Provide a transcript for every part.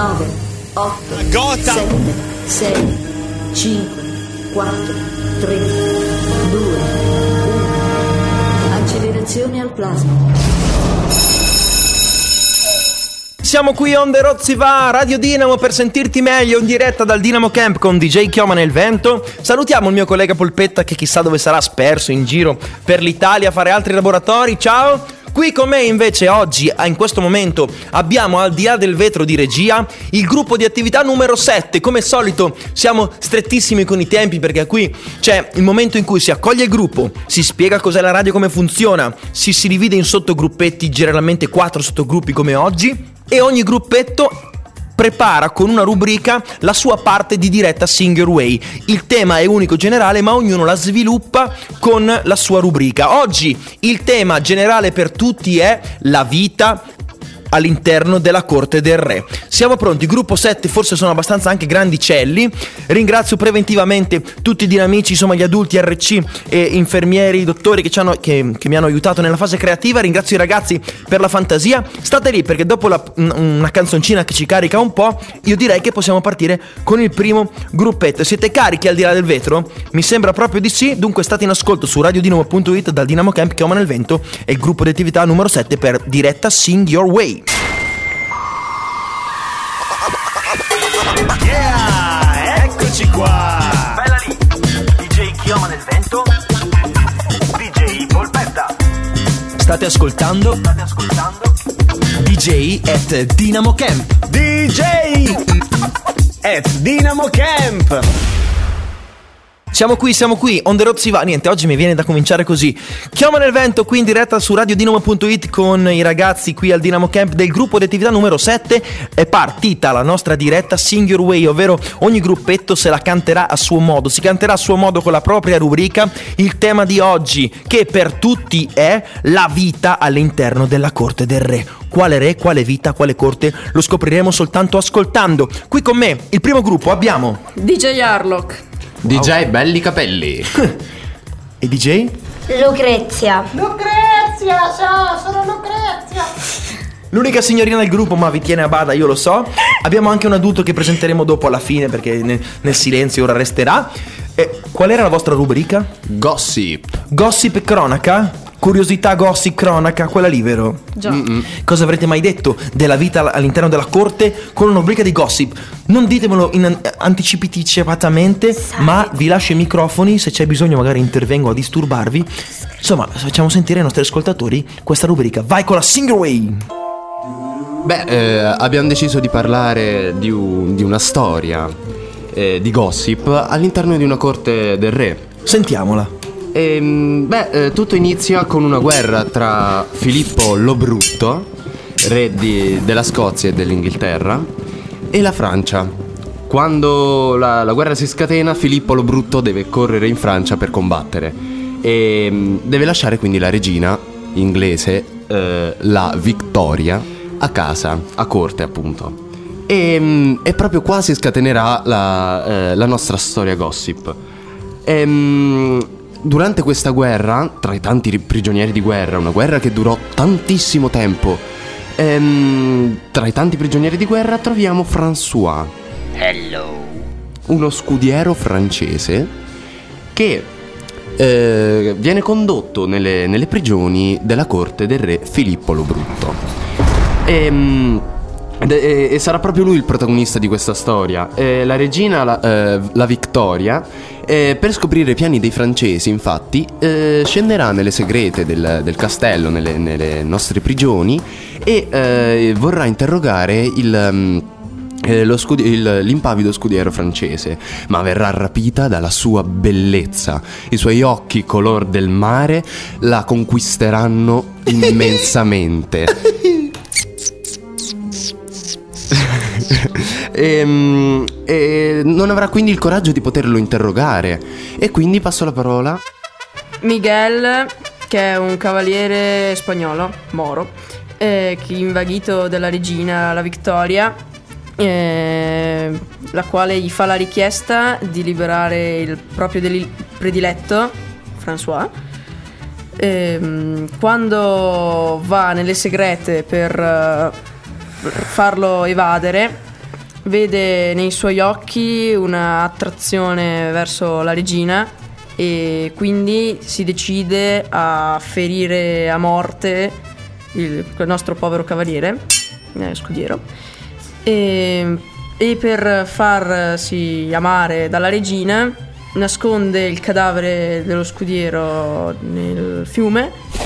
9, 8, Gotham. 7, 6, 5, 4, 3, 2, 1. Accelerazione al plasma. Siamo qui on the road si va, Radio Dinamo, per sentirti meglio in diretta dal Dinamo Camp con DJ Chioma nel vento. Salutiamo il mio collega Polpetta che chissà dove sarà, sperso in giro per l'Italia a fare altri laboratori. Ciao! Qui con me invece oggi, in questo momento, abbiamo al di là del vetro di regia il gruppo di attività numero 7. Come al solito siamo strettissimi con i tempi perché qui c'è il momento in cui si accoglie il gruppo, si spiega cos'è la radio, come funziona, si divide in sottogruppetti, generalmente 4 sottogruppi come oggi, e ogni gruppetto prepara con una rubrica la sua parte di diretta Sing Your Way. Il tema è unico generale, ma ognuno la sviluppa con la sua rubrica. Oggi il tema generale per tutti è la vita all'interno della corte del re. Siamo pronti, gruppo 7, forse sono abbastanza anche grandicelli. Ringrazio preventivamente tutti i dinamici, insomma gli adulti RC e infermieri, dottori che mi hanno aiutato nella fase creativa. Ringrazio i ragazzi per la fantasia. State lì perché dopo una canzoncina che ci carica un po', io direi che possiamo partire con il primo gruppetto. Siete carichi al di là del vetro? Mi sembra proprio di sì. Dunque state in ascolto su radiodinamo.it dal Dinamo Camp Chioma nel vento e il gruppo di attività numero 7 per diretta Sing Your Way. Yeah, eccoci qua. Bella lì, DJ Chioma nel vento, DJ Polpetta. State ascoltando DJ at Dinamo Camp. DJ at Dinamo Camp. Siamo qui, on the road si va. Niente, oggi mi viene da cominciare così. Chioma nel vento qui in diretta su radiodinamo.it con i ragazzi qui al Dinamo Camp del gruppo di attività numero 7. È partita la nostra diretta Sing Your Way, ovvero ogni gruppetto se la canterà a suo modo. Si canterà a suo modo con la propria rubrica. Il tema di oggi, che per tutti è la vita all'interno della corte del re. Quale re, quale vita, quale corte, lo scopriremo soltanto ascoltando. Qui con me, il primo gruppo, abbiamo DJ Harlock, DJ Belli Capelli e DJ Lucrezia. Sono Lucrezia. l'unica signorina del gruppo, ma vi tiene a bada, io lo so. Abbiamo anche un adulto che presenteremo dopo alla fine perché nel silenzio ora resterà. Qual era la vostra rubrica? Gossip e cronaca? Curiosità, gossip, cronaca, quella lì, vero? Già. Cosa avrete mai detto della vita all'interno della corte con una rubrica di gossip? Non ditemelo anticipatamente, ma vi lascio i microfoni, se c'è bisogno magari intervengo a disturbarvi. Insomma, facciamo sentire ai nostri ascoltatori questa rubrica. Vai con la Sing Your Way! Abbiamo deciso di parlare di una storia di gossip all'interno di una corte del re. Sentiamola. Tutto inizia con una guerra tra Filippo lo Brutto, re della Scozia e dell'Inghilterra, e la Francia. Quando la guerra si scatena, Filippo lo Brutto deve correre in Francia per combattere e deve lasciare quindi la regina inglese, la Victoria, a casa, a corte appunto. E proprio qua si scatenerà la nostra storia gossip. Durante questa guerra, tra i tanti prigionieri di guerra, una guerra che durò tantissimo tempo, tra i tanti prigionieri di guerra troviamo François. Hello. Uno scudiero francese che viene condotto nelle prigioni della corte del re Filippo lo Brutto. E sarà proprio lui il protagonista di questa storia. La regina, la Victoria, per scoprire i piani dei francesi, infatti, scenderà nelle segrete del castello, nelle nostre prigioni, e vorrà interrogare l'impavido scudiero francese, ma verrà rapita dalla sua bellezza. I suoi occhi color del mare la conquisteranno immensamente. E non avrà quindi il coraggio di poterlo interrogare, e quindi passo la parola Miguel, che è un cavaliere spagnolo, moro, che invaghito della regina, la Victoria, la quale gli fa la richiesta di liberare il proprio prediletto, François. Quando va nelle segrete per farlo evadere, vede nei suoi occhi un'attrazione verso la regina e quindi si decide a ferire a morte il nostro povero cavaliere, scudiero, e per farsi amare dalla regina nasconde il cadavere dello scudiero nel fiume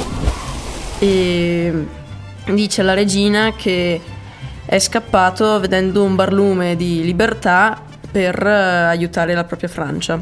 e dice alla regina che è scappato vedendo un barlume di libertà per aiutare la propria Francia.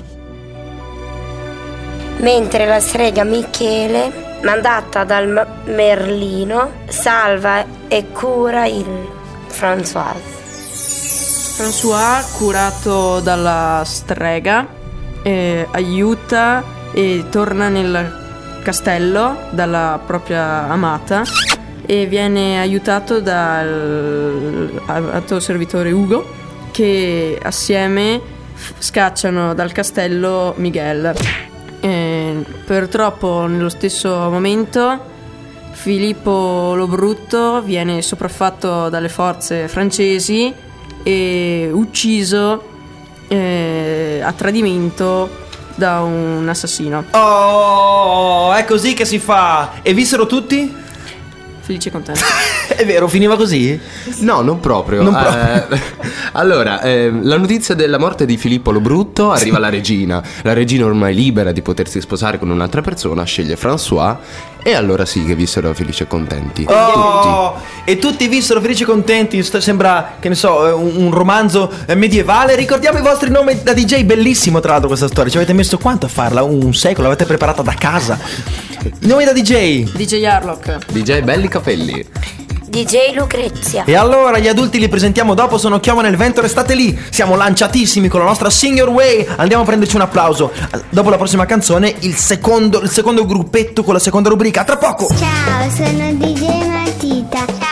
Mentre la strega Michele, mandata dal Merlino, salva e cura il François. François, curato dalla strega, aiuta e torna nel castello dalla propria amata e viene aiutato dal alto servitore Ugo, che assieme scacciano dal castello Miguel. Purtroppo nello stesso momento Filippo lo Brutto viene sopraffatto dalle forze francesi e ucciso a tradimento da un assassino. Oh, è così che si fa. E vissero tutti? Felice e contento. È vero, finiva così? No, non proprio. Allora, la notizia della morte di Filippo lo Brutto arriva alla regina. La regina, ormai libera di potersi sposare con un'altra persona, sceglie François. E allora sì che vissero felici e contenti. Oh, e tutti vissero felici e contenti. Sembra, che ne so, un romanzo medievale. Ricordiamo i vostri nomi da DJ. Bellissimo tra l'altro questa storia. Ci avete messo quanto a farla? Un secolo? L'avete preparata da casa? I nomi da DJ. DJ Harlock. DJ Belli Capelli. DJ Lucrezia. E allora gli adulti li presentiamo dopo. Sono Chioma nel Vento, restate lì. Siamo lanciatissimi con la nostra Sing Your Way. Andiamo a prenderci un applauso. Dopo la prossima canzone il secondo gruppetto con la seconda rubrica. Tra poco. Ciao, sono DJ Matita.